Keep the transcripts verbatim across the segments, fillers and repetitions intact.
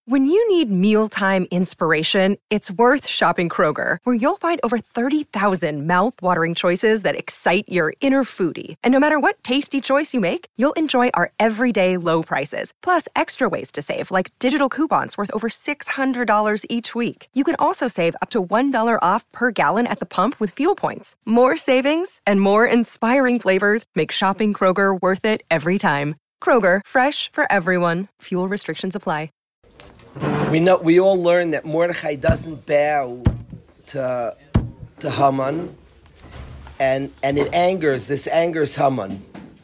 When you need mealtime inspiration, it's worth shopping Kroger, where you'll find over thirty thousand mouth-watering choices that excite your inner foodie. And no matter what tasty choice you make, you'll enjoy our everyday low prices, plus extra ways to save, like digital coupons worth over six hundred dollars each week. You can also save up to one dollar off per gallon at the pump with fuel points. More savings and more inspiring flavors make shopping Kroger worth it every time. Kroger, fresh for everyone. Fuel restrictions apply. We know we all learn that Mordechai doesn't bow to to Haman, and and it angers this angers Haman.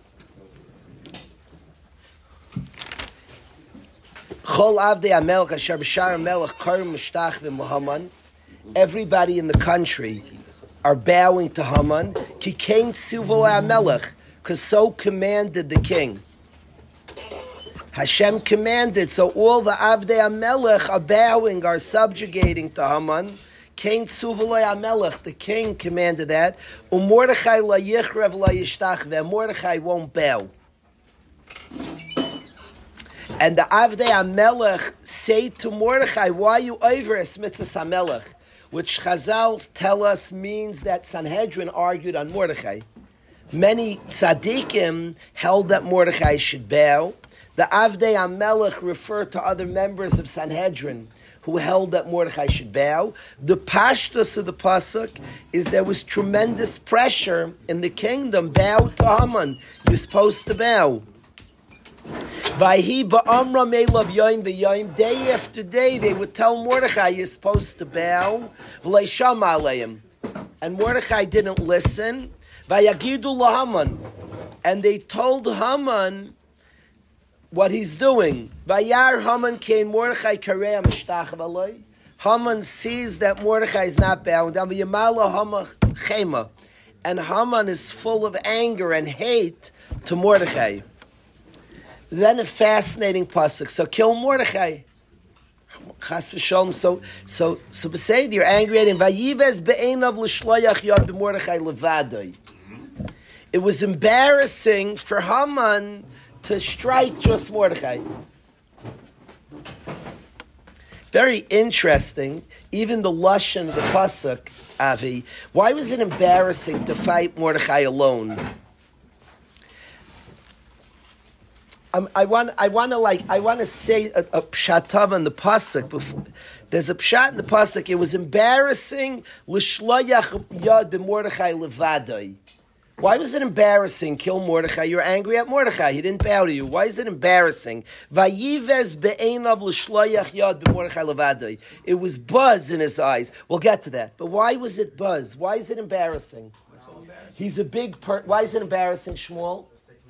Everybody in the country are bowing to Haman, because so commanded the king. Hashem commanded, so all the Avdei HaMelech are bowing, are subjugating to Haman. Kain Tzuvalei HaMelech, the king commanded that. Umordechai la yichrev la yishtachve, Mordechai won't bow. And the Avdei HaMelech say to Mordechai, why are you over es mitzvahs HaMelech? Which Chazal tell us means that Sanhedrin argued on Mordechai. Many tzaddikim held that Mordechai should bow. The Avdei HaMelech referred to other members of Sanhedrin who held that Mordechai should bow. The pashtus of the pasuk is there was tremendous pressure in the kingdom. Bow to Haman. You're supposed to bow. Vayhi ba'amra me'lav yoim v'yoim. Day after day, they would tell Mordechai, you're supposed to bow. V'lei shama aleim. And Mordechai didn't listen. Vayagidu laHaman. And they told Haman what he's doing. Vayar Haman came Mordechai kareya mishtachav aloi. Haman sees that Mordechai is not bowing down. V'yamala Haman chema. And Haman is full of anger and hate to Mordechai. Then a fascinating pasuk. So kill Mordechai. Chas v'sholom. So so so besed you're angry at him. Vayivez be'enav l'shloyach yad b'Mordechai levadoi. It was embarrassing for Haman to strike just Mordechai. Very interesting. Even the lashon of the pasuk, Avi. Why was it embarrassing to fight Mordechai alone? Um, I want. I want to like. I want to say a, a pshatav in the pasuk. Before. There's a pshat in the pasuk. It was embarrassing l'shloyach yad b'Mordechai levadoi. Why was it embarrassing? Kill Mordechai. You're angry at Mordechai. He didn't bow to you. Why is it embarrassing? Vayivez be'enav l'shloyach yad b'Mordechai levadoi. It was buzz in his eyes. We'll get to that. But why was it buzz? Why is it embarrassing? So embarrassing. He's a big per. Why is it embarrassing, Shmuel?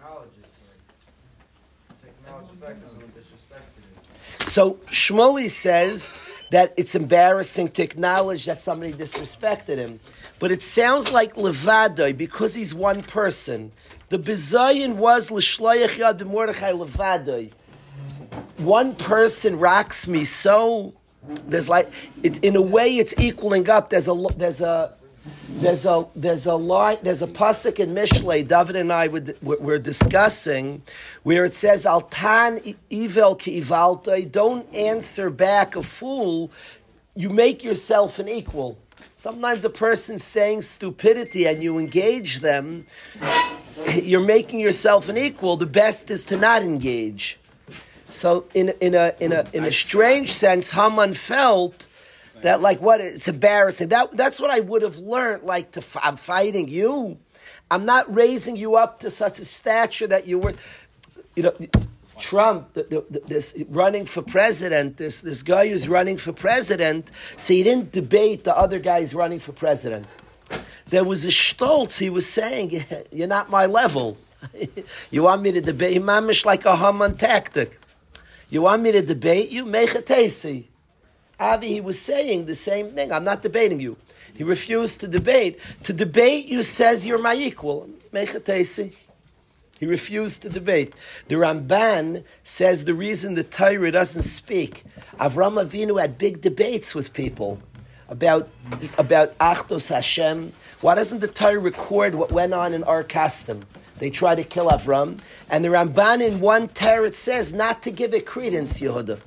So Shmuley says that it's embarrassing to acknowledge that somebody disrespected him. But it sounds like Levadoi, because he's one person. The Bizayin was L'shloyach yad b'Mordechai Levadoi. One person rocks me so, there's like, it, in a way it's equaling up. There's a, there's a, There's a there's a line there's a pasuk in Mishlei David and I would, were discussing where it says Altan ivel ki ivaltai. Don't answer back a fool. You make yourself an equal. Sometimes a person's saying stupidity and you engage them. You're making yourself an equal. The best is to not engage. So in in a in a in a strange sense, Haman felt that, like, what, it's embarrassing. That That's what I would have learned, like, to, I'm fighting you. I'm not raising you up to such a stature that you were, you know, Trump, the, the, this running for president, this, this guy who's running for president, so he didn't debate the other guys running for president. There was a Stoltz, he was saying, you're not my level. You want me to debate? Mamish like a Haman tactic. You want me to debate you? Mechatesi. Avi, he was saying the same thing. I'm not debating you. He refused to debate. To debate you says you're my equal. Mechatesi. He refused to debate. The Ramban says the reason the Torah doesn't speak. Avram Avinu had big debates with people about about Achdos Hashem. Why doesn't the Torah record what went on in Ar Kasdim? They tried to kill Avram. And the Ramban in one Torah says not to give it credence, Yehuda.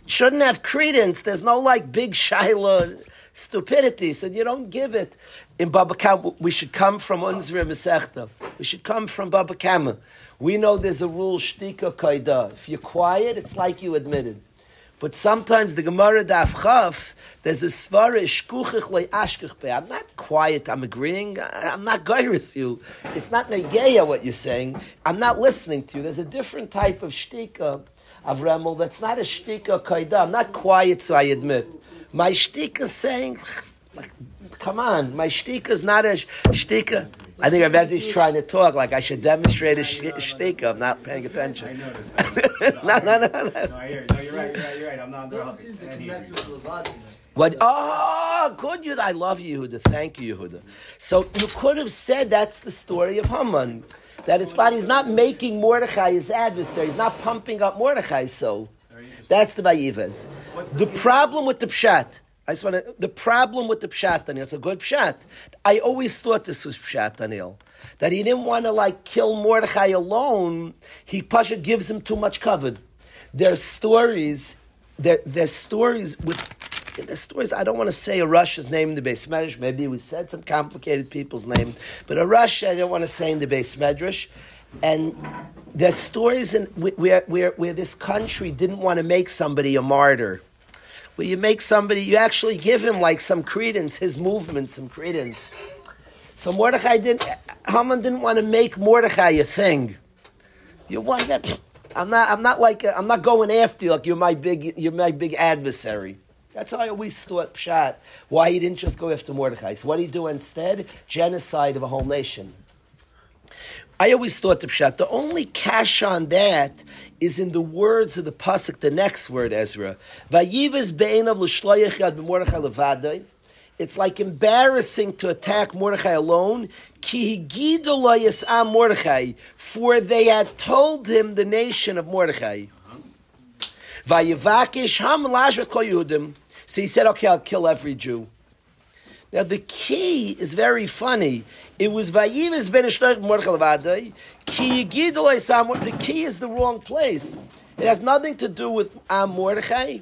shouldn't have credence. There's no like big shaila stupidity, so you don't give it. In Baba Kama, we should come from Unzra Masechta. We should come from Baba Kama. We know there's a rule, shtika kaida. If you're quiet, it's like you admitted. But sometimes the Gemara Daf Chaf, there's a svara shkuchich le ashkich be. I'm not quiet. I'm agreeing. I'm not gairis you. It's not negeya what you're saying. I'm not listening to you. There's a different type of shtika of Remel. That's not a shtika kaida. I'm not quiet, so I admit. My shtika is saying, like, come on. My shtika is not a shtika. I think Ravezi's trying to talk like I should demonstrate a sh- shtika. I'm not paying attention. I noticed. no, no, no, no. No, I hear you. No, you're right, you're right, you're right. I'm not interrupting. I hear you. What? Oh, good, Yehuda. I love you, Yehuda. Thank you, Yehuda. So you could have said that's the story of Haman. That it's not, he's not making Mordechai his adversary. He's not pumping up Mordechai, so that's the Vayivas. The, the problem with the Pshat, I just want to, the problem with the Pshat, Daniel, it's a good Pshat. I always thought this was Pshat, Daniel. That he didn't want to like kill Mordechai alone. He Pasha gives him too much cover. There's stories, there, there's stories with, there's stories, I don't want to say a Russia's name in the Beis Medrash. Maybe we said some complicated people's name. But a Russia, I don't want to say in the Beis Medrash. And there's stories in, where, where, where this country didn't want to make somebody a martyr. Where you make somebody, you actually give him like some credence, his movement, some credence. So Mordechai didn't, Haman didn't want to make Mordechai a thing. You want that? I'm not. I'm not like. A, I'm not going after you like you're my big. You're my big adversary. That's how I always thought Pshat. Why he didn't just go after Mordechai? So what did he do instead? Genocide of a whole nation. I always thought the Pshat. The only cash on that is in the words of the pasuk. The next word, Ezra. Vayivas be'enav l'shloyach yad b'Mordechai levadai. It's like embarrassing to attack Mordechai alone. Ki higidu lo yis'am Mordechai, for they had told him the nation of Mordechai. Vayivakish Haman lashvet kol Yehudim. So he said, "Okay, I'll kill every Jew." Now the key is very funny. It was Vayivas ben Shloich Mordechai levadai. Ki higidu lo yis'am. The key is the wrong place. It has nothing to do with Am Mordechai.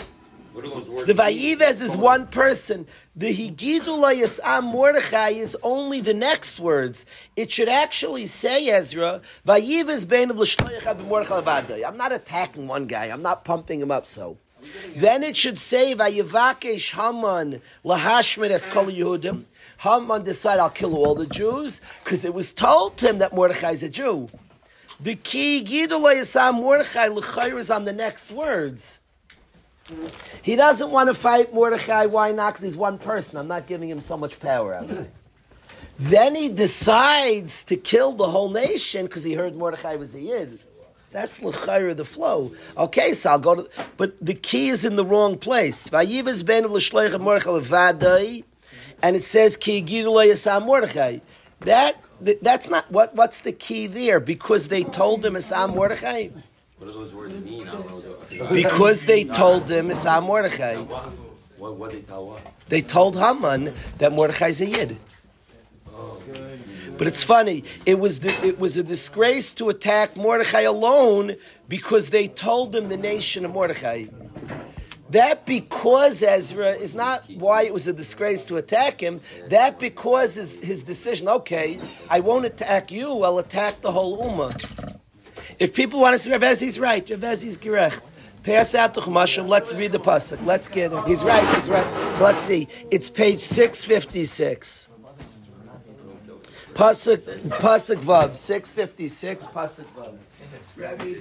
The Vayivas is one person. The Higidu lo yis'am Mordechai is only the next words. It should actually say, Ezra, Vayivas be'enav l'shloyach ad b'Mordechai levadai. I'm not attacking one guy. I'm not pumping him up so. Then it should say, Vayivakesh Haman lahashmid es kol Yehudim. Haman decided, I'll kill all the Jews, because it was told to him that Mordechai is a Jew. The key Higidu lo yis'am Mordechai l'chayr is on the next words. He doesn't want to fight Mordechai. Why not? Because he's one person. I'm not giving him so much power out of it. Then he decides to kill the whole nation because he heard Mordechai was a Yid. That's l'chayr the flow. Okay, so I'll go to... But the key is in the wrong place. Vayivas ben l'shloich Mordechai levadai, and it says ki yigidu lo yis'am Mordechai. That, that's not... What, what's the key there? Because they told him Yis'am Mordechai? What do those words mean? I don't know. Because they told him Yis'am Mordechai. What, what they tell what? They told Haman that Mordechai's a Yid. But it's funny. It was the, it was a disgrace to attack Mordechai alone because they told him the nation of Mordechai. That because Ezra is not why it was a disgrace to attack him. That because is his decision. Okay, I won't attack you. I'll attack the whole ummah. If people want to say Rav Ezi's right, Rav Ezi's gerecht. Pass out to Chumashim. Let's read the pasuk. Let's get it. He's right. He's right. So let's see. It's page six fifty-six. Pasuk, pasuk vav six fifty-six. Pasuk vav. Rabbi.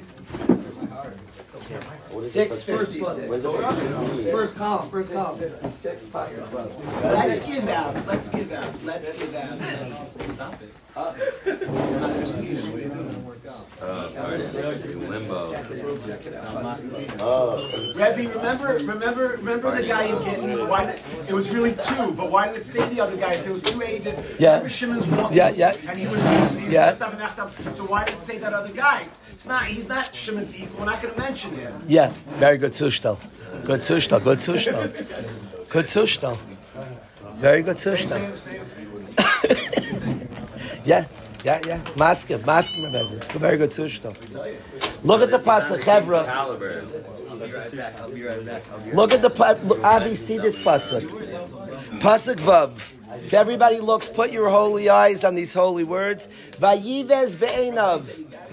Six fifty-six. First column. First column. Six pasuk vav. Let's give out. Let's give out. Let's give out. Stop it. Uh, Oh, sorry. Limbo. Oh. Rebbe, remember, remember, remember the guy in Gittin? Why did, it was really two, but why did it say the other guy? If there was two agents, yeah. Remember Shimon's one, yeah, yeah, and he was, he was, he was yeah. Nachtab, Nachtab. So why did it say that other guy? It's not. He's not Shimon's equal. We're not going to mention him. Yeah, very good sushtal. Good sushtal. Good sushtal. Good sushtal. Very good sushtal. Yeah. Yeah, yeah. Maskim, maskim, it's a very good sushto. Look at the pasuk, Chevra. right back. I'll be right back. I'll be right Look at the pa- look, Avi, see this pasuk. Pasuk Vav. If everybody looks, put your holy eyes on these holy words. Vayivez be'einav.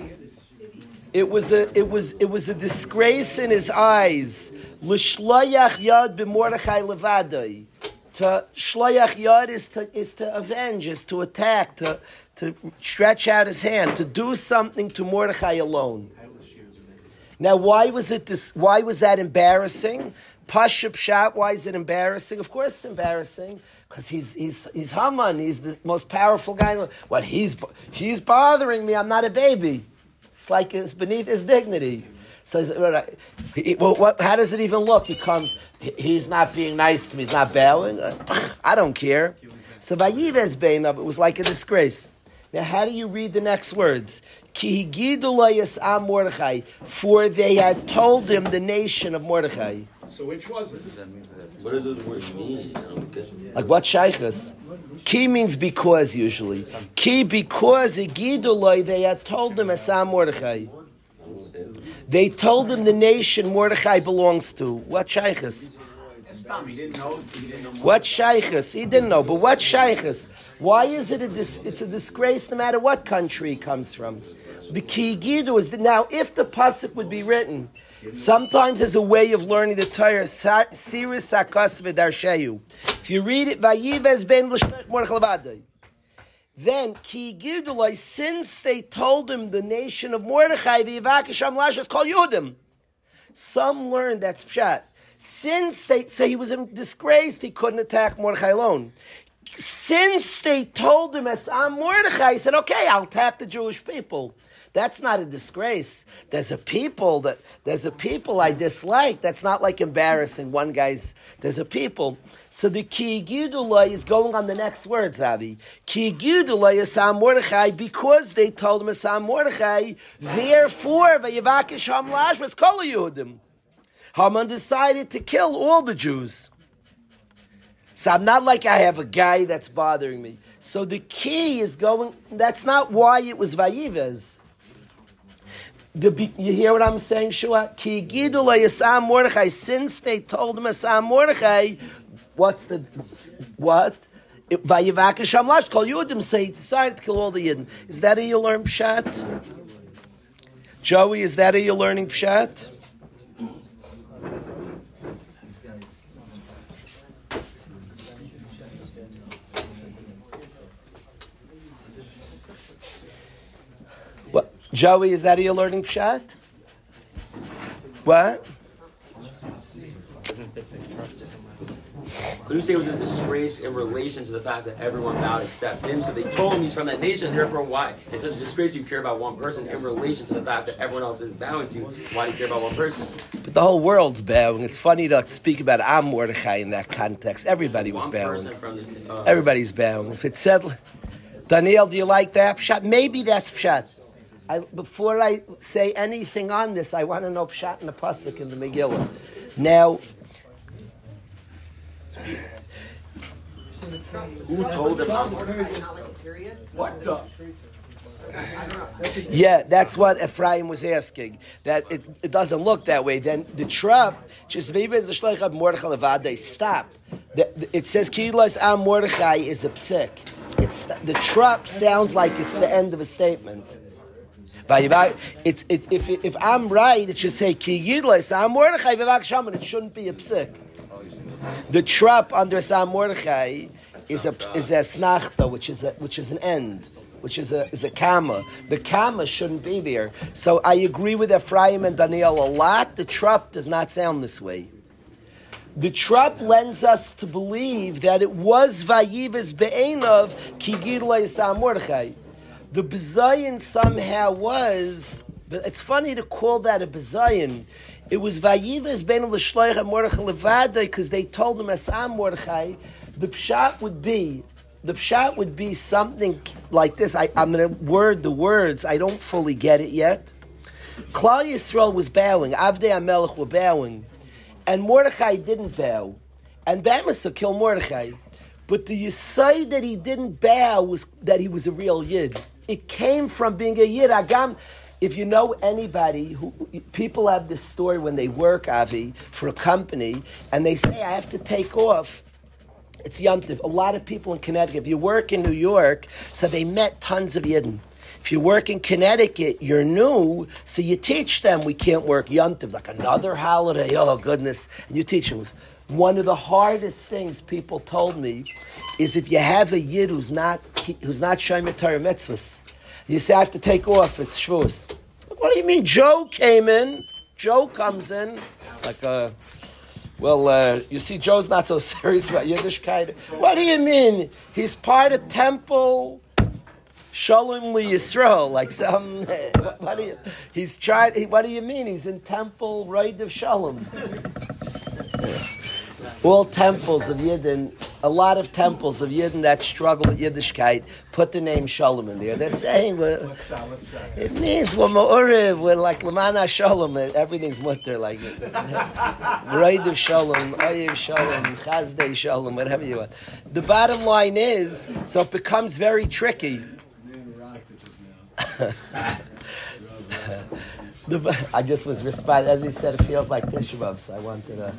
It was a it was it was a disgrace in his eyes. L'shloyach yad b'Mordechai levadai. To shloyach yad is to is to avenge, is to attack, to to stretch out his hand, to do something to Mordechai alone. Now, why was it this? Why was that embarrassing? Pashup Pshat, why is it embarrassing? Of course, it's embarrassing because he's he's he's Haman. He's the most powerful guy. What he's he's bothering me. I'm not a baby. It's like it's beneath his dignity. So, he, well, what, how does it even look? He comes. He, he's not being nice to me. He's not bowing. I don't care. So, Vayivez Beinav, it was like a disgrace. Now, how do you read the next words? Ki higidu lo yas'am Mordechai, for they had told him the nation of Mordechai. So which was it? What does those words mean? I don't get it. Like what shaykhus? Ki means because usually. Ki because higidu lo, they had told him asam Mordechai. They told him the nation Mordechai belongs to. What shaykhus? He didn't know. He didn't know. What shaykhus? He didn't know, but what shaykhus? Why is it a dis- it's a disgrace no matter what country it comes from? The ki gidu is that now if the pasuk would be written, sometimes as a way of learning the Torah, Siris Sakas v'darsheyu. If you read it, Vayivez ben l'shloich Mordechai levadai, then ki gidu, since they told him the nation of Mordechai, v'yivakisham lashas kol Yehudim. Some learned that's pshat. Since they say he was disgraced, he couldn't attack Mordechai alone. Since they told him as I'm Mordechai, he said, okay, I'll attack the Jewish people. That's not a disgrace. There's a people that there's a people I dislike. That's not like embarrassing. One guy's there's a people. So the ki gidulai is going on the next words, Avi. Ki gidulai is Sam Mordechai because they told him as Sam Mordechai. Therefore, vayivakish ham lash was kol Yehudim. Haman decided to kill all the Jews. So I'm not like I have a guy that's bothering me. So the key is going, that's not why it was Vayivez. The, you hear what I'm saying, Shua? Ki gidu la yasam Mordechai, since they told him Yasam Mordechai, what's the, what? Vayivakish hamlash, kol Yehudim, say he decided to kill all the Yidden. Is that how you learn Pshat? Joey, is that how you're learning Pshat? Joey, is that how you're learning Pshat? What? Could you say it was a disgrace in relation to the fact that everyone bowed except him? So they told him he's from that nation, therefore why? It's such a disgrace you care about one person in relation to the fact that everyone else is bowing to you. Why do you care about one person? But the whole world's bowing. It's funny to speak about Am Mordechai in that context. Everybody was One bowing. person from this, uh, Everybody's bowing. If it said, Daniel, do you like that Pshat? Maybe that's Pshat. I, before I say anything on this, I want to know Pshat in the Pasuk in the Megillah. Now, who told them? What the? yeah, that's what Ephraim was asking. That it, it doesn't look that way. Then the trap, just is a shleich of Mordechai levadai. Stop. The, the, it says Kilas Am Mordechai is a psik. It's the trap sounds like it's the end of a statement. It's, it, if, if I'm right, it should say Ki Yidles Am Mordechai v'vak shaman. It shouldn't be a psik. The trap under Sam Mordechai is a is a snachta, which is a which is an end, which is a is a comma. The comma shouldn't be there. So I agree with Ephraim and Daniel a lot. The trap does not sound this way. The trap lends us to believe that it was Vayivas Be'enav Ki Gidulei Sam Mordechai. The Bezayin somehow was, but it's funny to call that a Bezayin. It was Vayivas Be'enav L'Shloich Mordechai Levadai because they told him Asam Mordechai. The pshat would be, the pshat would be something like this. I, I'm going to word the words. I don't fully get it yet. Klal Yisrael was bowing. Avdei HaMelech were bowing. And Mordechai didn't bow. And Bamasa killed Mordechai. But the Yisai that he didn't bow was that he was a real Yid. It came from being a Yid. Agam, if you know anybody who, people have this story when they work, Avi, for a company, and they say, I have to take off. It's Yom Tov. A lot of people in Connecticut, if you work in New York, so they met tons of Yidden. If you work in Connecticut, you're new, so you teach them we can't work Yom Tov, like another holiday, oh goodness, and you teach them. One of the hardest things people told me is if you have a Yid who's not who's not Shomer Torah mitzvahs, you say, I have to take off, it's Shavuos. What do you mean? Joe came in, Joe comes in, it's like a... Well, uh, you see, Joe's not so serious about Yiddishkeit. What do you mean? He's part of Temple Shalom Li Yisrael. Like some, what do you? He's tried. What do you mean? He's in Temple Right of Shalom. All temples of Yidden, a lot of temples of Yidden that struggle with Yiddishkeit, put the name Shalom in there. They're saying well, it means we're ma'uriv, we're like Lamana Shalom, everything's mutter, like Raid of Shalom, Ayiv Shalom, Chazdei Shalom, whatever you want. The bottom line is, so it becomes very tricky. the, I just was responding, as he said, it feels like Tisha B'Av, so I wanted to...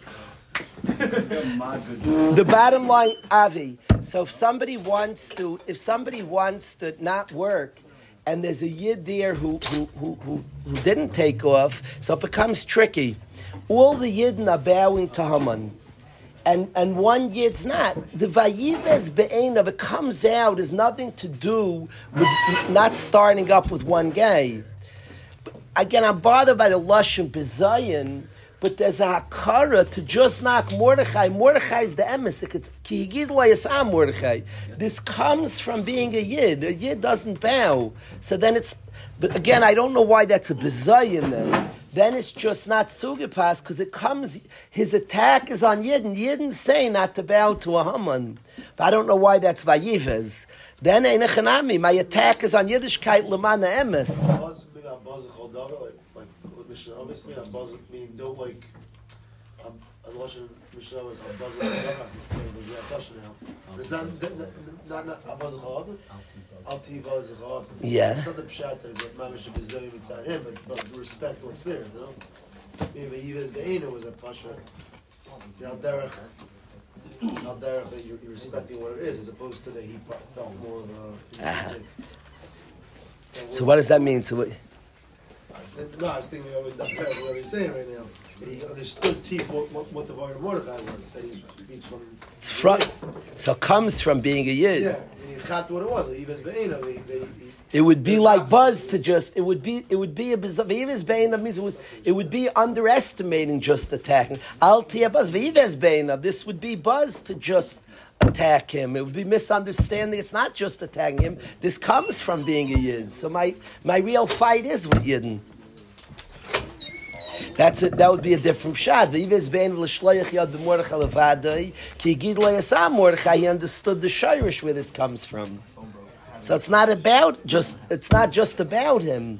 The bottom line, Avi. So if somebody wants to, if somebody wants to not work, and there's a Yid there who who who who, who didn't take off, so it becomes tricky. All the Yidden are bowing to Haman, and and one Yid's not. The Vayives Be'enav, it comes out, has nothing to do with not starting up with one guy. Again, I'm bothered by the Lashon B'Zayin. But there's a hakara to just knock Mordechai. Mordechai is the emes. It's ki yigid lo yasam Mordechai. This comes from being a yid. A yid doesn't bow. So then it's. But again, I don't know why that's a bezayin then. Then it's just not sugipas because it comes. His attack is on Yidden. Yidden say not to bow to a Haman. But I don't know why that's vayives. Then einachanami. My attack is on Yiddishkeit lemana emes. Obviously, I'm buzzing. Meaning, don't like. I'm. I'm watching Michelle is. I'm buzzing. I'm buzzing now. It's not. Not. Not. I'm buzzing hard. I'll tell you buzzing hard. Yeah. It's not the pshat that that mamish is doing inside him, but but respect what's there. You know. Maybe even the Eino was a pasha. The al derech. Al derech that you're respecting what it is, as opposed to that he felt more of a. Uh-huh. So what does that mean? So what? No, I was thinking of what he's saying right now. And he understood teeth what, what, what the word of Mordechai was. That he's, he's from. It's from. So it comes from being a yid. Yeah, and he got what it was. He was be'ena. It would be like buzz to just. It would be. It would be a bizarre. V'yives be'ena means it was. It would be underestimating just attacking. Al tia buzz v'yives be'ena. This would be buzz to just attack him. It would be misunderstanding. It's not just attacking him. This comes from being a yid. So my my real fight is with yidden. That's it. That would be a different shot. He understood the shirish where this comes from. So it's not about just. It's not just about him.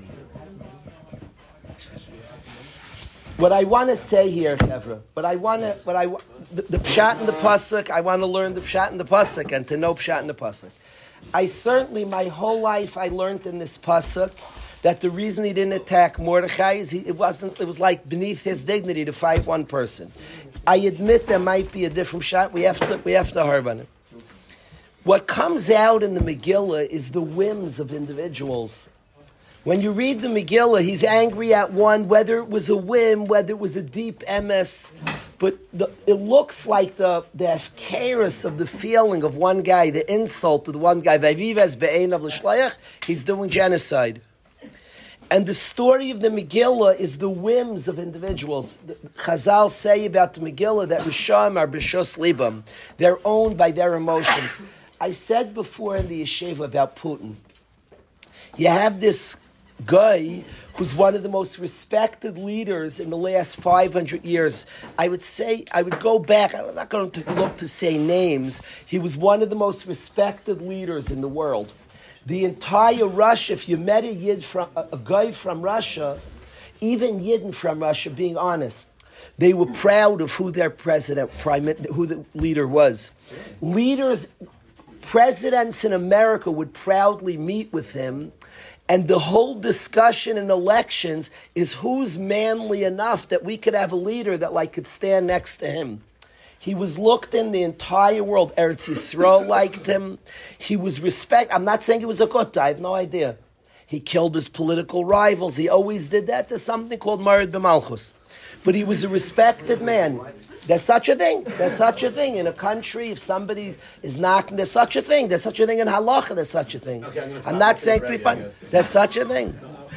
What I want to say here, Chevra, what I want to, what I the, the pshat and the pasuk. I want to learn the pshat and the pasuk, and to know pshat and the pasuk. I certainly, my whole life, I learned in this pasuk that the reason he didn't attack Mordechai is he, it wasn't. It was like beneath his dignity to fight one person. I admit there might be a different shot. We have to. We have to harp on it. What comes out in the Megillah is the whims of individuals. When you read the Megillah, he's angry at one, whether it was a whim, whether it was a deep M S, but the, it looks like the the afkaris of the feeling of one guy, the insult of the one guy. He's doing genocide. And the story of the Megillah is the whims of individuals. The Chazal say about the Megillah that Risham are b'shos libam. They're owned by their emotions. I said before in the yeshiva about Putin. You have this guy who's one of the most respected leaders in the last five hundred years. I would say, I would go back, I'm not going to look to say names. He was one of the most respected leaders in the world. The entire Russia, if you met a Yid from a, a guy from Russia, even Yidden from Russia, being honest, they were proud of who their president, prime, who the leader was. Leaders, presidents in America would proudly meet with him, And the whole discussion in elections is who's manly enough that we could have a leader that like could stand next to him. He was looked in the entire world. Eretz Yisrael liked him. He was respect. I'm not saying he was a good guy. I have no idea. He killed his political rivals. He always did that. There's something called Marid B'Malchus. But he was a respected man. There's such a thing. There's such a thing in a country. If somebody is knocking, there's such a thing. There's such a thing in halacha. There's such a thing. Okay, I'm, I'm not saying to be funny. There's such a thing.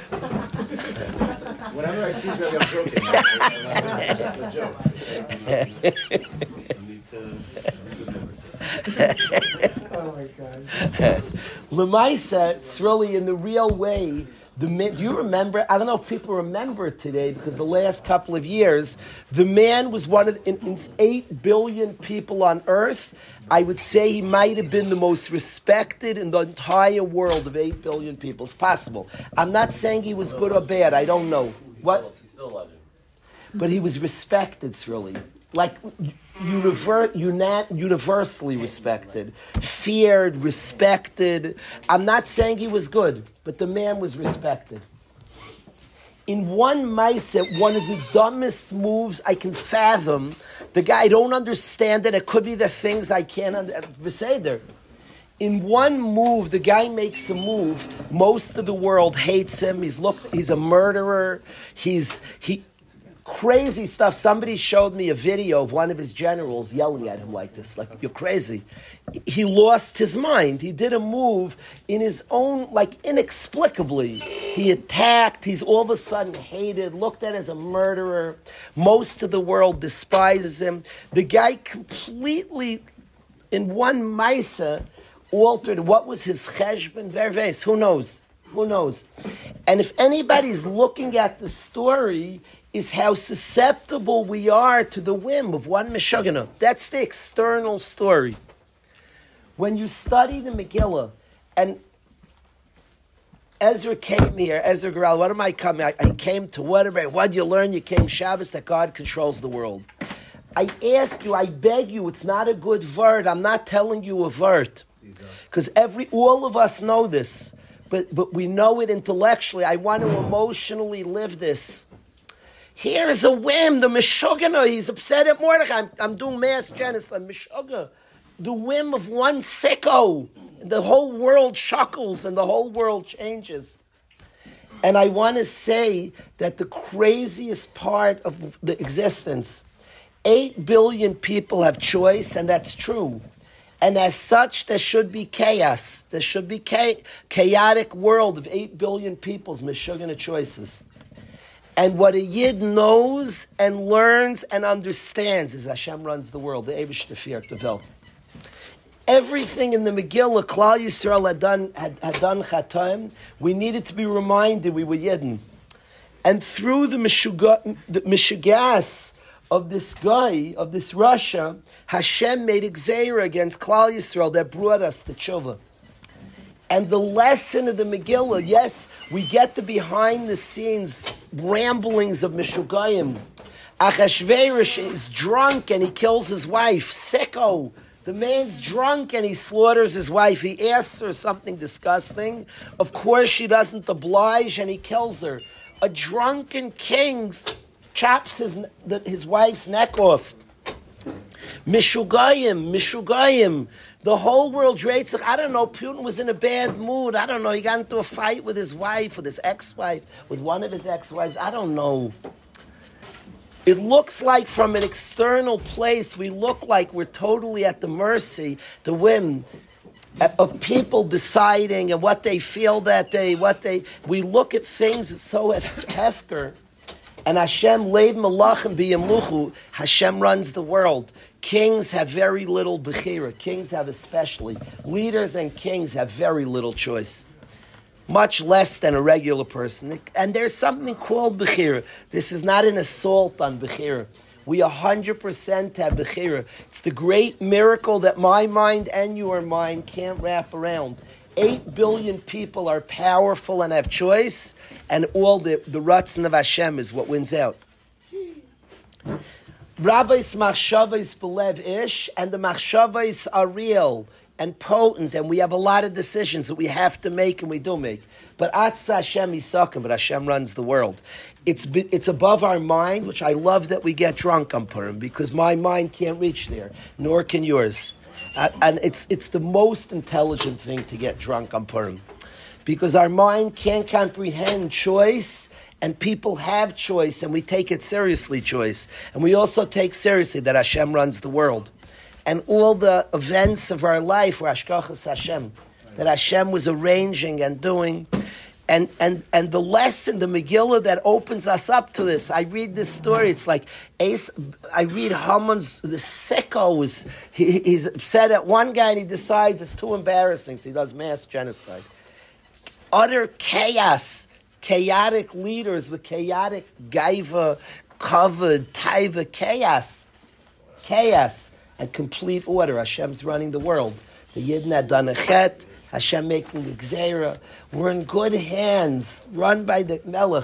Whenever I choose ready, I'm joking. Oh my God. Lemaisa, it's really in the real way. The man, do you remember? I don't know if people remember it today because the last couple of years, the man was one of in, in eight billion people on Earth. I would say he might have been the most respected in the entire world of eight billion people. It's possible. I'm not saying he was good or bad. I don't know. What? He's still a legend. But he was respected, really. Like univer- uni- universally respected, feared, respected. I'm not saying he was good, but the man was respected. In one Maaseh, one of the dumbest moves I can fathom, the guy, I don't understand it. It could be the things I can't understand. In one move, the guy makes a move. Most of the world hates him. He's looked. He's a murderer. He's he. Crazy stuff. Somebody showed me a video of one of his generals yelling at him like this, like, you're crazy. He lost his mind. He did a move in his own, like, inexplicably. He attacked. He's all of a sudden hated, looked at as a murderer. Most of the world despises him. The guy completely, in one Maisa, altered. What was his cheshbon? Verves? Who knows? Who knows? And if anybody's looking at the story, is how susceptible we are to the whim of one Meshugana. That's the external story. When you study the Megillah, and Ezra came here, Ezra Garal, what am I coming? I, I came to whatever, what did you learn? You came Shabbos, that God controls the world. I ask you, I beg you, it's not a good word. I'm not telling you a word. Because every, all of us know this, but, but we know it intellectually. I want to emotionally live this. Here is a whim, the Meshugana, he's upset at Mordechai. I'm, I'm doing mass genocide, Meshugana. The whim of one sicko. The whole world chuckles and the whole world changes. And I want to say that the craziest part of the existence, eight billion people have choice, and that's true. And as such, there should be chaos. There should be cha- chaotic world of eight billion people's Meshugana choices. And what a Yid knows and learns and understands is Hashem runs the world, the Eibush Tefir Tevel. Everything in the Megillah, Klal Yisrael had done, had, had done Chataim. We needed to be reminded we were Yidden. And through the Meshugas of this guy, of this Russia, Hashem made a Gzeira against Klal Yisrael that brought us to Tshuva. And the lesson of the Megillah, yes, we get the behind-the-scenes ramblings of Meshugayim. Achashverosh is drunk and he kills his wife. Sicko. The man's drunk and he slaughters his wife. He asks her something disgusting. Of course, she doesn't oblige and he kills her. A drunken king chops his, his wife's neck off. Meshugayim, Meshugayim. The whole world rates, I don't know, Putin was in a bad mood. I don't know, he got into a fight with his wife, with his ex-wife, with one of his ex-wives. I don't know. It looks like from an external place, we look like we're totally at the mercy, the whim of people deciding and what they feel that day, what they, we look at things so hefker. And Hashem, Leid Malachim B'Yamluchu, Hashem runs the world. Kings have very little bechira. Kings have especially. Leaders and kings have very little choice. Much less than a regular person. And there's something called bechira. This is not an assault on bechira. We one hundred percent have bechira. It's the great miracle that my mind and your mind can't wrap around. Eight billion people are powerful and have choice, and all the, the Ratzon of Hashem is what wins out. Rabbis machshavos belev ish, and the machshavos are real, and potent, and we have a lot of decisions that we have to make, and we do make. But Atza Hashem Yisakim, but Hashem runs the world. It's it's above our mind, which I love that we get drunk on Purim, because my mind can't reach there, nor can yours. Uh, and it's it's the most intelligent thing to get drunk on Purim, because our mind can't comprehend choice, and people have choice, and we take it seriously, choice. And we also take seriously that Hashem runs the world. And all the events of our life were Hashgachas Hashem, that Hashem was arranging and doing. And and and the lesson, the Megillah that opens us up to this, I read this story, it's like, I read Haman's, the sicko, was, he, he's upset at one guy and he decides it's too embarrassing, so he does mass genocide. Utter chaos, chaotic leaders with chaotic gaiva, covered, taiva, chaos, chaos. And complete order. Hashem's running the world. The Yidden had done a chet, Hashem making a gzeira. We're in good hands, run by the Melech.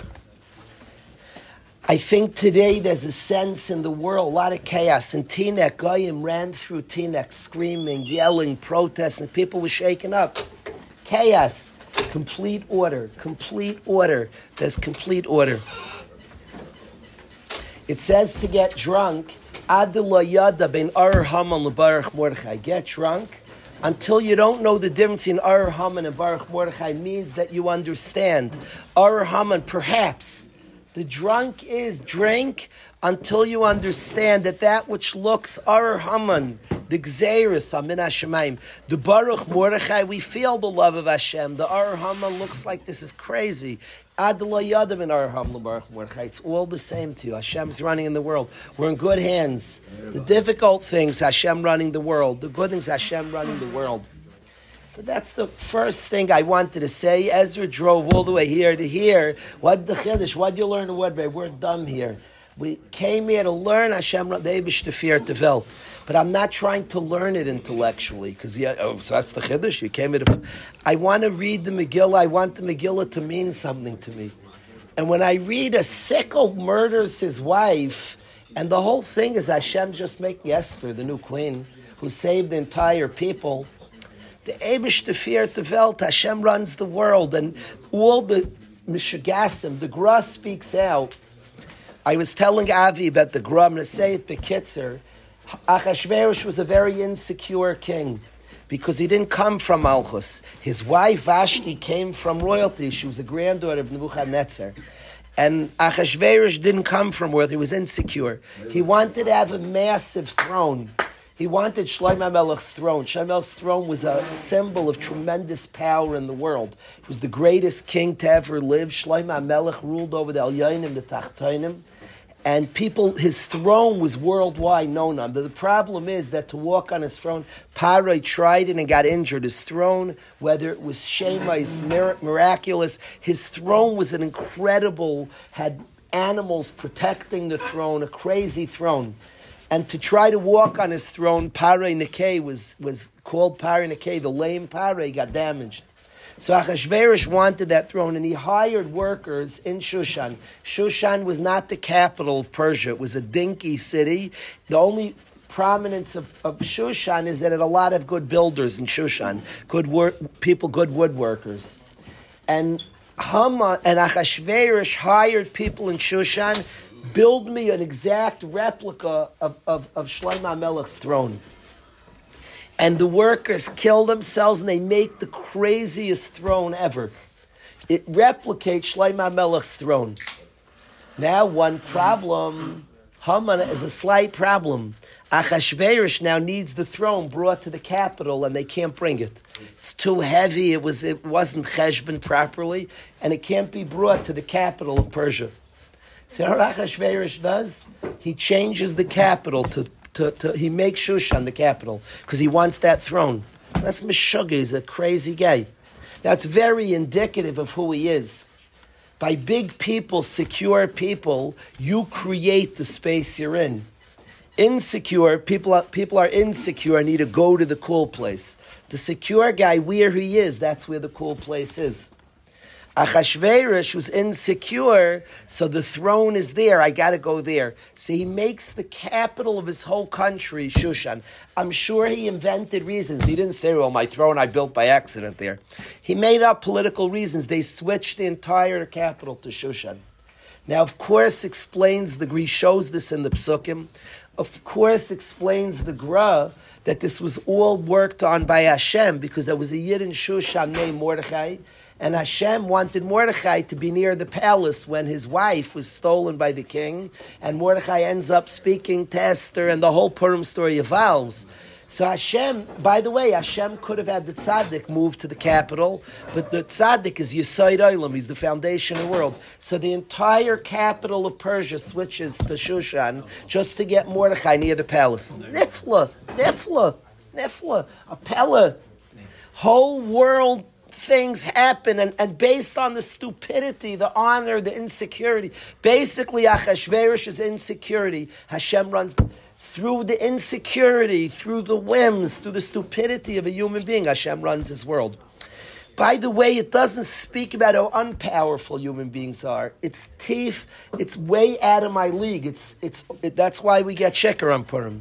I think today there's a sense in the world, a lot of chaos. And Teaneck, Goyim ran through Teaneck screaming, yelling, protesting. People were shaken up. Chaos. Complete order. Complete order. There's complete order. It says to get drunk, Get drunk until you don't know the difference in Ar Haman and Baruch Mordechai means that you understand. Ar Haman, perhaps. The drunk is drink until you understand that that which looks Ar Haman, the Gzeiris, Amin Hashemayim, the Baruch Mordechai, we feel the love of Hashem. The Ar Haman looks like this is crazy. It's all the same to you. Hashem's running in the world. We're in good hands. The difficult things, Hashem running the world. The good things, Hashem running the world. So that's the first thing I wanted to say. Ezra drove all the way here to here. What the Chiddush? What did you learn the word? We're dumb here. We came here to learn Hashem, the Eibush Tefir Tevelt. But I'm not trying to learn it intellectually, because yeah, oh, so that's the Chiddush. You came here to... I want to read the Megillah. I want the Megillah to mean something to me. And when I read a sicko murders his wife, and the whole thing is Hashem just making Esther, the new queen, who saved the entire people, the Eibush Tefir Tevelt, Hashem runs the world, and all the Mishigasim, the Gra speaks out. I was telling Avi about the Gra, I'm going to say it Bekitzer. Achashverosh was a very insecure king because he didn't come from Malchus. His wife Vashti came from royalty. She was a granddaughter of Nebuchadnezzar. And Achashverosh didn't come from royalty. He was insecure. He wanted to have a massive throne. He wanted Shlomo HaMelech's throne. Shlomo HaMelech's throne was a symbol of tremendous power in the world. He was the greatest king to ever live. Shlomo HaMelech ruled over the Elyonim, the Tachtonim. And people, his throne was worldwide known on. But the problem is that to walk on his throne, Parai tried it and got injured. His throne, whether it was Shemais, miraculous, his throne was an incredible, had animals protecting the throne, a crazy throne. And to try to walk on his throne, Parai Nekei was, was called Parai Nekei, the lame Parai got damaged. So Achashverosh wanted that throne, and he hired workers in Shushan. Shushan was not the capital of Persia. It was a dinky city. The only prominence of, of Shushan is that it had a lot of good builders in Shushan, good work, people, good woodworkers. And Haman and Achashverosh hired people in Shushan, build me an exact replica of, of, of Shlomo HaMelech's throne. And the workers kill themselves and they make the craziest throne ever. It replicates Shlomo HaMelech's throne. Now one problem, Haman is a slight problem. Achashverosh now needs the throne brought to the capital and they can't bring it. It's too heavy, it, was, it wasn't cheshbon properly, and it can't be brought to the capital of Persia. So what Achashverosh does? He changes the capital to To, to, he makes Shushan the capital because he wants that throne. That's Meshuggah. He's a crazy guy. Now, it's very indicative of who he is. By big people, secure people, you create the space you're in. Insecure, people are, people are insecure and need to go to the cool place. The secure guy, where he is, that's where the cool place is. Achashverosh was insecure, so the throne is there. I got to go there. So he makes the capital of his whole country Shushan. I'm sure he invented reasons. He didn't say, well, my throne I built by accident there. He made up political reasons. They switched the entire capital to Shushan. Now, of course, explains the Gra, shows this in the Psukim. Of course, explains the Gra that this was all worked on by Hashem because there was a Yid in Shushan named Mordechai. And Hashem wanted Mordechai to be near the palace when his wife was stolen by the king. And Mordechai ends up speaking to Esther, and the whole Purim story evolves. So Hashem, by the way, Hashem could have had the tzaddik move to the capital, but the tzaddik is Yesod Olam, he's the foundation of the world. So the entire capital of Persia switches to Shushan just to get Mordechai near the palace. Nifla, Nifla, Nifla, a Pella. Whole world things happen, and, and based on the stupidity, the honor, the insecurity, basically Achashverosh's insecurity, Hashem runs through the insecurity, through the whims, through the stupidity of a human being. Hashem runs his world. By the way, it doesn't speak about how unpowerful human beings are. It's teeth. It's way out of my league. It's it's it, that's why we get sheker on Purim.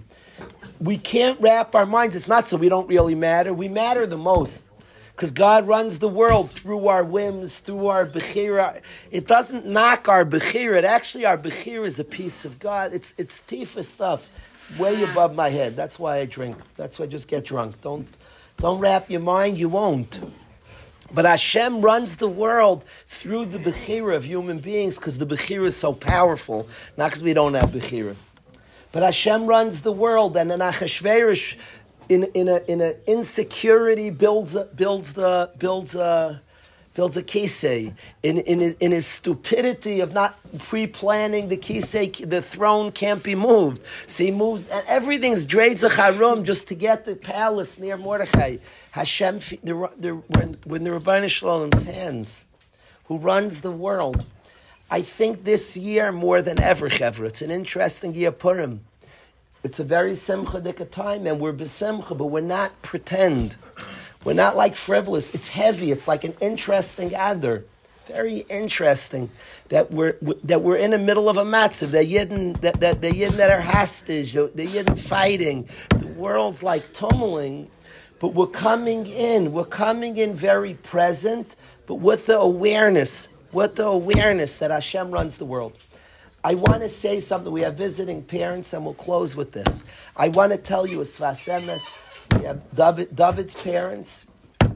We can't wrap our minds. It's not so we don't really matter. We matter the most. Because God runs the world through our whims, through our bechira. It doesn't knock our bechira. It actually, our bechira is a piece of God. It's it's tifa stuff, way above my head. That's why I drink. That's why I just get drunk. Don't don't wrap your mind. You won't. But Hashem runs the world through the bechira of human beings because the bechira is so powerful. Not because we don't have bechira. But Hashem runs the world, and then Achashverosh, In in a in a insecurity builds a, builds the builds a builds a kisei. In in his, in his stupidity of not pre-planning the kisei, the throne can't be moved. So he moves, and everything's dreidz harum just to get the palace near Mordechai. Hashem, the, the, when when the Rebbeinu Shalom's hands, who runs the world. I think this year more than ever, Chevra. It's an interesting year, Purim. It's a very simcha-dika time, and we're besimcha, but we're not pretend. We're not like frivolous. It's heavy. It's like an interesting adder. Very interesting that we're that we're in the middle of a matzav. The yidden that that the yidden that are hostage. The, the yidden fighting. The world's like tumbling, but we're coming in. We're coming in very present, but with the awareness, with the awareness that Hashem runs the world. I want to say something. We have visiting parents, and we'll close with this. I want to tell you, as Sfas Emes, we have David, David's parents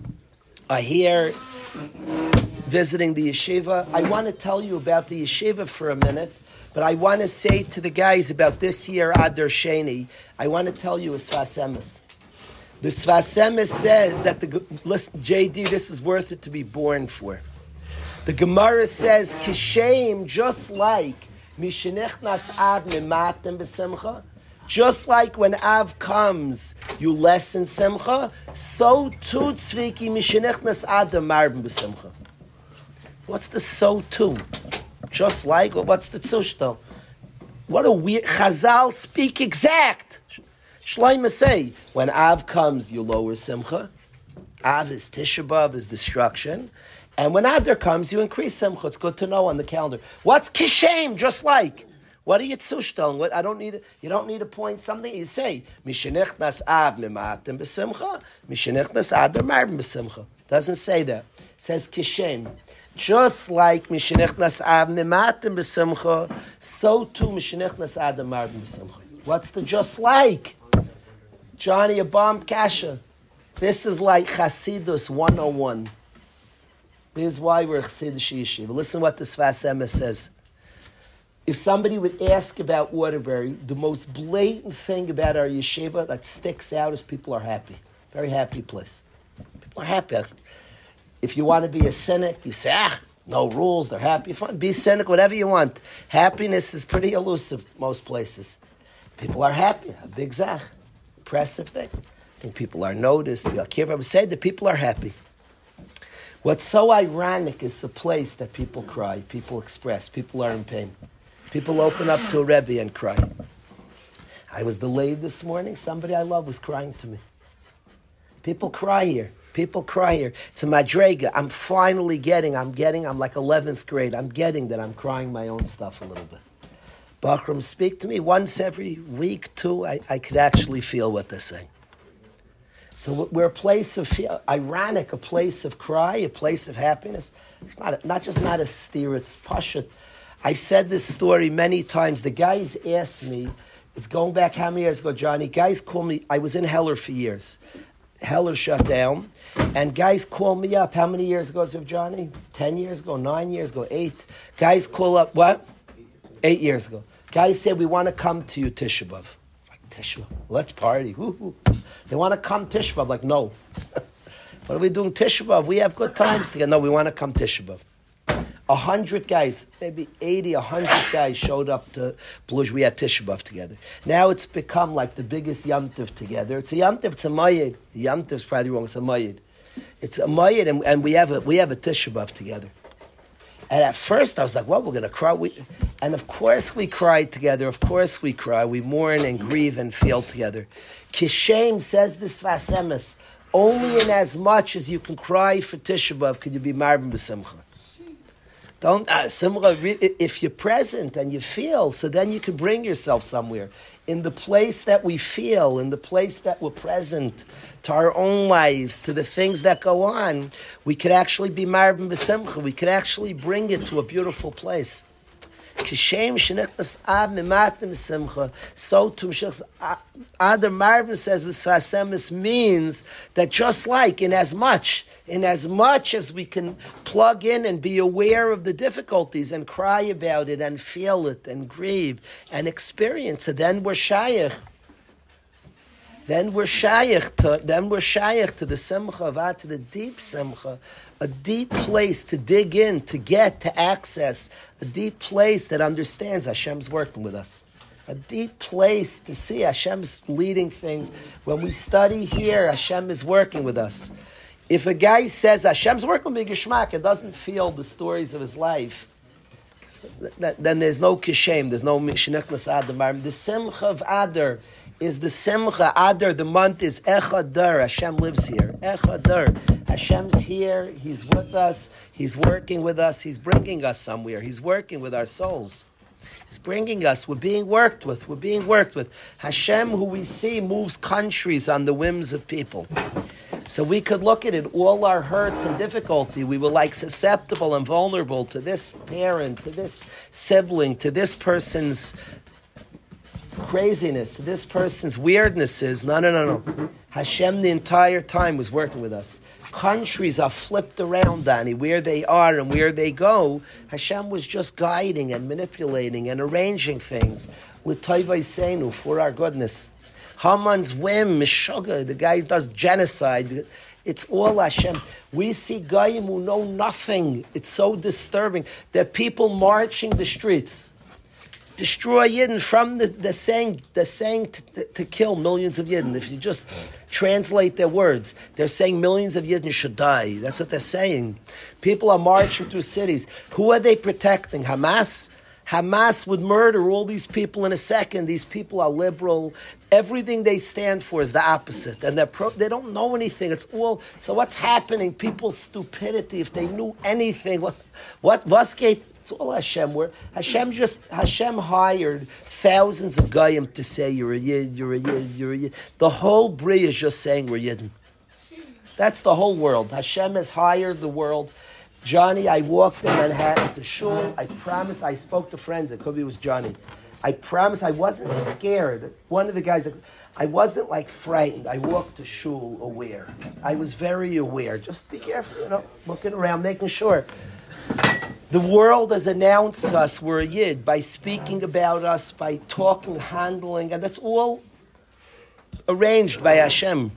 are here visiting the yeshiva. I want to tell you about the yeshiva for a minute, but I want to say to the guys about this year, Adar Sheni, I want to tell you, as Sfas Emes. The Sfas Emes says that, the listen, J D, this is worth it to be born for. The Gemara says, Kishem, just like just like when Av comes, you lessen simcha, so too tzviki mishenechnas adam marben b'simcha. What's the so too? Just like, or what's the tzushtel? What a weird, Chazal speak exact. Shloimeh say, when Av comes, you lower simcha. Av is Tisha B'Av, is destruction. And when Adar comes, you increase simcha. It's good to know on the calendar. What's kishem? Just like. What are you tzushteln? What I don't need. A, you don't need to point something. You say mishenechnas av mimatem b'simcha, mishenechnas adar marben b'simcha. Doesn't say that. It says kishem. Just like mishenechnas av mimatem b'simcha, so too mishenechnas adar marben b'simcha. What's the just like? Johnny, a bomb kasha. This is like Chasidus one oh one. This is why we're Chassidish Yeshiva. Listen what the Sfas Emes says. If somebody would ask about Waterbury, the most blatant thing about our yeshiva that sticks out is people are happy. Very happy place. People are happy. If you want to be a cynic, you say, ah, no rules, they're happy. Fine. Be cynic, whatever you want. Happiness is pretty elusive most places. People are happy. A big zach. Impressive thing. I think people are noticed. I would say that people are happy. What's so ironic is the place that people cry, people express, people are in pain. People open up to a Rebbe and cry. I was delayed this morning. Somebody I love was crying to me. People cry here. People cry here. It's a madrega. I'm finally getting, I'm getting, I'm like eleventh grade. I'm getting that I'm crying my own stuff a little bit. Bachram speak to me once every week, two. I, I could actually feel what they're saying. So we're a place of, feel, ironic, a place of cry, a place of happiness. It's not, not just not a steer, it's pashut. I've said this story many times. The guys asked me, it's going back how many years ago, Johnny? Guys call me, I was in Heller for years. Heller shut down. And guys call me up. How many years ago, Ziv Johnny? Ten years ago, nine years ago, eight. Guys call up, what? Eight years ago. Guys said, we want to come to you, Tisha B'Av. Like, Tisha B'Av, let's party. Woo-hoo. They want to come Tisha B'Av. Like, no. What are we doing Tisha B'Av? We have good times together. No, we want to come Tisha B'Av. A hundred guys, maybe eighty, a hundred guys showed up to Blush. We had Tisha B'Av together. Now it's become like the biggest Yom Tov together. It's a Yom Tov, it's a Mayid. Yom Tov's probably wrong, it's a Mayid. It's a Mayid, and, and we have a we have a Tisha B'Av together. And at first I was like, well, we're going to cry. We, and of course we cried together. Of course we cry. We mourn and grieve and feel together. Kishem says this Vasemis, only in as much as you can cry for Tisha B'Av could you be marbim b'simcha. Don't, uh, simcha, if you're present and you feel, so then you can bring yourself somewhere. In the place that we feel, in the place that we're present, to our own lives, to the things that go on, we could actually be marbim b'simcha. We could actually bring it to a beautiful place. Kishem shenichnas ab mimatim simcha. So to Mishach's Adar Marvin says the Sasemis means that just like in as much, in as much as we can plug in and be aware of the difficulties and cry about it and feel it and grieve and experience it, then we're shaykh. Then we're shaykh to then we're shaykh to the simcha of to the deep simcha, a deep place to dig in, to get, to access, a deep place that understands Hashem's working with us. A deep place to see Hashem's leading things. When we study here, Hashem is working with us. If a guy says Hashem's working with me, Geshmak, and doesn't feel the stories of his life, then there's no kishem, there's no Shenichnas Adar. The simcha of Adar is the simcha. Adar, the month is Echadar. Hashem lives here. Echadar. Hashem's here. He's with us. He's working with us. He's bringing us somewhere. He's working with our souls. He's bringing us. We're being worked with. We're being worked with. Hashem, who we see, moves countries on the whims of people. So we could look at it, all our hurts and difficulty, we were like susceptible and vulnerable to this parent, to this sibling, to this person's craziness, to this person's weirdnesses. No, no, no, no. Hashem the entire time was working with us. Countries are flipped around, Danny, where they are and where they go. Hashem was just guiding and manipulating and arranging things l'toivay seinu, for our goodness. Haman's whim, Meshuggah, the guy who does genocide. It's all Hashem. We see Goyim who know nothing. It's so disturbing. There are people marching the streets. Destroy Yidden from the, the saying, the saying to, to, to kill millions of Yidden. If you just translate their words, they're saying millions of Yidden should die. That's what they're saying. People are marching through cities. Who are they protecting? Hamas? Hamas would murder all these people in a second. These people are liberal. Everything they stand for is the opposite. And they're pro- they don't know anything. It's all... So what's happening? People's stupidity. If they knew anything. What? What? Vasgate? It's all Hashem. Where Hashem just... Hashem hired thousands of Goyim to say, you're a Yid, you're a Yid, you're a Yid. The whole Bri is just saying we're Yidden. That's the whole world. Hashem has hired the world. Johnny, I walked in Manhattan to shul. I promise I spoke to friends. It could be it was Johnny. I promise I wasn't scared. One of the guys, I wasn't like frightened. I walked to shul aware. I was very aware. Just be careful, you know, looking around, making sure. The world has announced to us we're a Yid by speaking about us, by talking, handling, and that's all arranged by Hashem.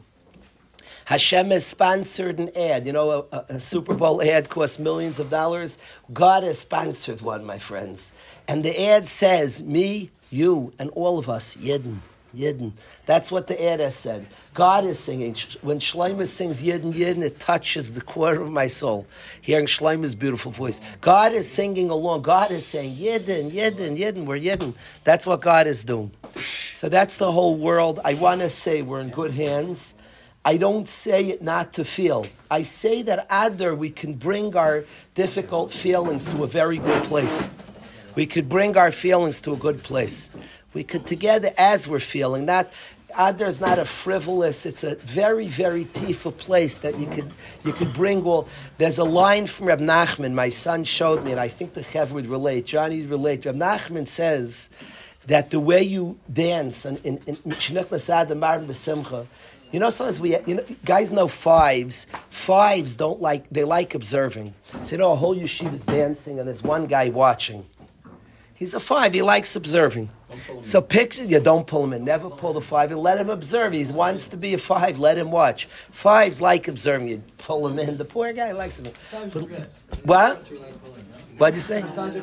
Hashem has sponsored an ad. You know, a, a Super Bowl ad costs millions of dollars. God has sponsored one, my friends. And the ad says, me, you, and all of us, Yidden, Yidden. That's what the ad has said. God is singing. When Shlomo sings Yidden, Yidden, it touches the core of my soul. Hearing Shlomo's beautiful voice. God is singing along. God is saying, Yidden, Yidden, Yidden, we're Yidden. That's what God is doing. So that's the whole world. I want to say we're in good hands. I don't say it not to feel. I say that Adar, we can bring our difficult feelings to a very good place. We could bring our feelings to a good place. We could together as we're feeling. Not Adar is not a frivolous. It's a very, very tifa place that you could you could bring all. There's a line from Reb Nachman. My son showed me, and I think the Chev would relate. Johnny would relate. Reb Nachman says that the way you dance in in Shnech L'Sad Martin B'Simcha. You know, sometimes we, you know, guys know fives. Fives don't like, they like observing. Say, no, a whole yeshiva is dancing and there's one guy watching. He's a five, he likes observing. So picture, you don't pull him in, never pull the five, and let him observe. He wants to be a five, let him watch. Fives like observing, you pull him in. The poor guy likes him. But, what? What'd you say?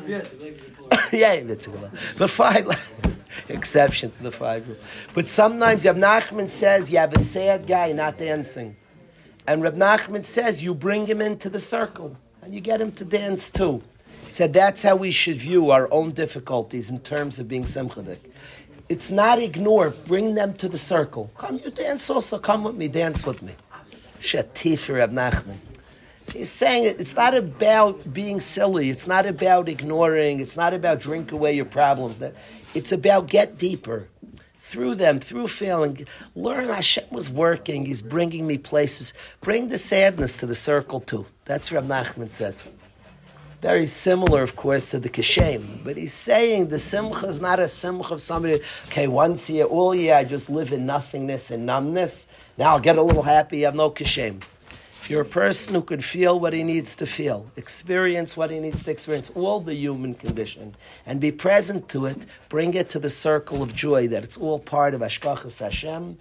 Yeah, but five, exception to the five rule. But sometimes Reb Nachman says you have a sad guy not dancing. And Reb Nachman says you bring him into the circle and you get him to dance too. He said that's how we should view our own difficulties in terms of being simchadik. It's not ignore, bring them to the circle. Come, you dance also, come with me, dance with me. Shatif for Reb Nachman. He's saying it, it's not about being silly, it's not about ignoring, it's not about drink away your problems. That it's about get deeper. Through them, through failing, learn Hashem was working, He's bringing me places. Bring the sadness to the circle too. That's what Reb Nachman says. Very similar, of course, to the Kashem. But he's saying the simcha is not a simcha of somebody, okay, once a year, all year, I just live in nothingness and numbness. Now I'll get a little happy, I have no Kashem. If you're a person who can feel what he needs to feel, experience what he needs to experience, all the human condition, and be present to it, bring it to the circle of joy, that it's all part of Hashkachas Hashem.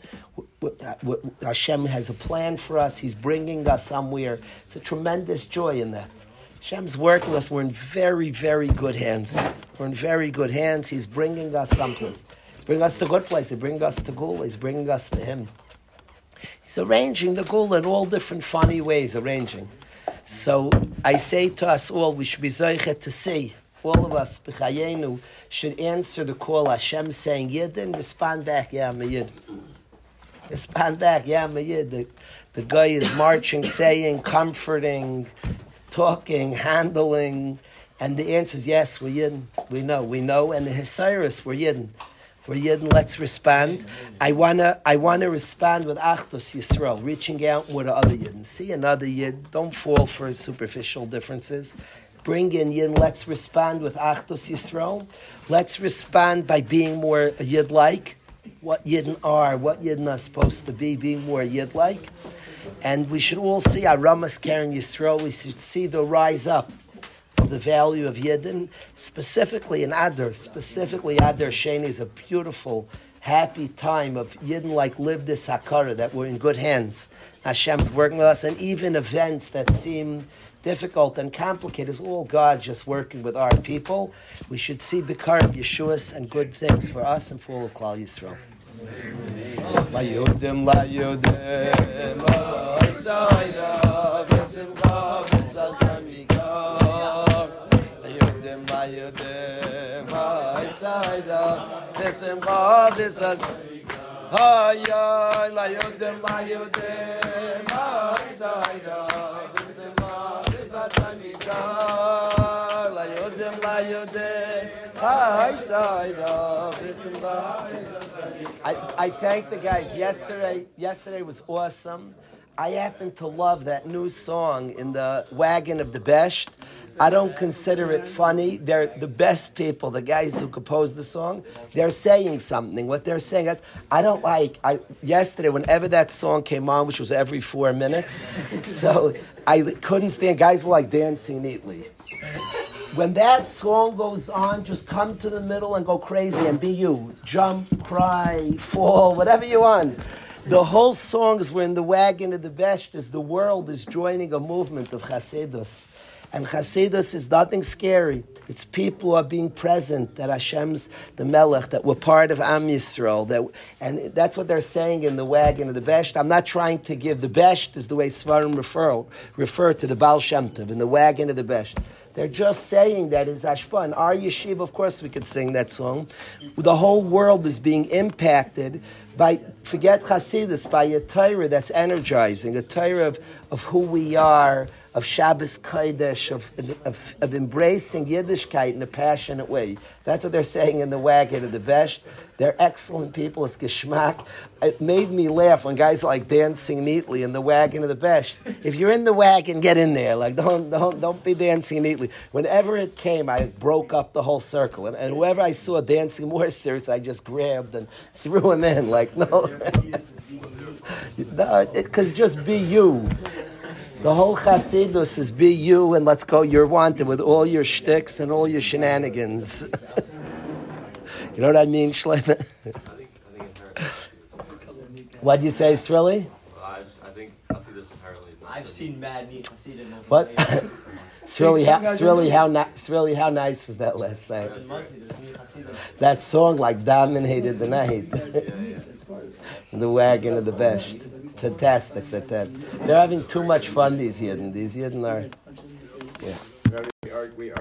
Hashem has a plan for us. He's bringing us somewhere. It's a tremendous joy in that. Hashem's working with us. We're in very, very good hands. We're in very good hands. He's bringing us someplace. He's bringing us to a good place. He's bringing us to Gula. He's bringing us to Him. He's arranging the Gula in all different funny ways, arranging. So I say to us all, we should be zoichet to see. All of us, b'chayenu, should answer the call. Hashem saying Yid, and respond back, yeah, I'm a Yid. Respond back, yeah, I'm a Yid. The, the guy is marching, saying, comforting, talking, handling, and the answer is yes, we're Yidden. We know, we know, and the Hesiris, we're Yidden. We're Yidden, let's respond. I wanna I wanna respond with Achdus Yisrael, reaching out with the other Yidden. See another Yid, don't fall for superficial differences. Bring in Yidden, let's respond with Achdus Yisrael. Let's respond by being more Yid-like, what Yidden are, what Yidden are supposed to be, being more Yid-like. And we should all see our Ramas Karen Yisrael. We should see the rise up of the value of Yidden, specifically in Adar. Specifically, Adar Sheni is a beautiful, happy time of Yidden like live this Hakara, that we're in good hands. Hashem's working with us, and even events that seem difficult and complicated is all God just working with our people. We should see Bikar of Yeshuas and good things for us and for all of Klal Yisrael. La Yudim, La Yudim, La Yisayda, V'simcha, V'sasamika. La Yudim, La Yudim, La Yisayda, V'simcha, V'sasamika. Hayay, La Yudim, La Yudim, La Yisayda, V'simcha, V'sasamika. La Yudim, La Yudim, La Yisayda, V'simcha, V'sasamika. I, I thank the guys. Yesterday, yesterday was awesome. I happen to love that new song in the Wagon of the Best. I don't consider it funny. They're the best people, the guys who composed the song. They're saying something. What they're saying, I don't like. I, yesterday, whenever that song came on, which was every four minutes, so I couldn't stand. Guys were like dancing neatly. When that song goes on, just come to the middle and go crazy and be you. Jump, cry, fall, whatever you want. The whole song is we're in the wagon of the best, as the world is joining a movement of Chasidus. And Chasidus is nothing scary. It's people who are being present, that Hashem's the Melech, that we're part of Am Yisrael. That, and that's what they're saying in the wagon of the best. I'm not trying to give the best is the way Svarim refer, refer to the Baal Shem Tov, in the wagon of the best. They're just saying that is Ashpa. In our yeshiva, of course, we could sing that song. The whole world is being impacted by, forget Hasidus, by a Torah that's energizing, a Torah of, of who we are, of Shabbos Kodesh, of, of, of embracing Yiddishkeit in a passionate way. That's what they're saying in the wagon of the Best. They're excellent people. It's geschmack. It made me laugh when guys like dancing neatly in the wagon of the Best. If you're in the wagon, get in there. Like don't don't don't be dancing neatly. Whenever it came, I broke up the whole circle, and, and whoever I saw dancing more serious, I just grabbed and threw him in. Like no, no, because just be you. The whole Chasidus is be you, and let's go. You're wanted with all your shticks and all your shenanigans. You know what I mean, Shleiman? What'd you say, Srilly? Well, I, just, I think Hasidus apparently is not. I've seen mad neat Hasidim. What? Srilly, how, Srilly, how, ni- Srilly, how nice was that last night? That song like dominated the night. The wagon of the Best. Fantastic, fantastic. They're having too much fun, these Yidden. These Yidden are... Yeah. We are, we are